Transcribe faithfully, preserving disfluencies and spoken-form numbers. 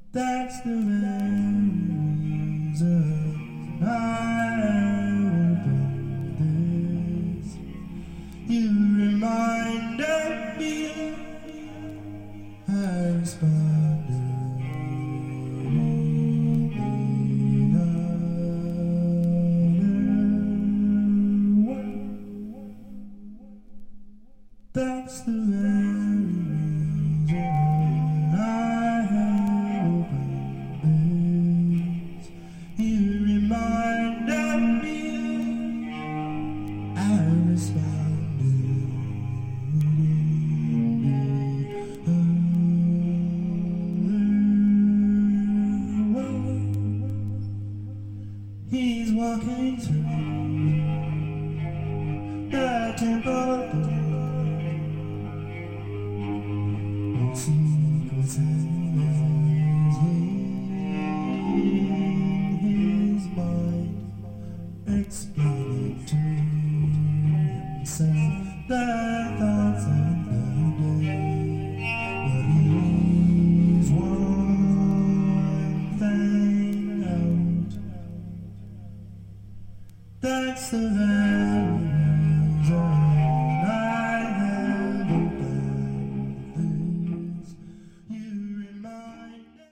That's the reason I opened this. You reminded me, I responded in the other way. That's the reason I He's walking through the temple door, and secrets hanging in his mind, explaining to himself the thoughts of the day. But he leaves one thing out. That's the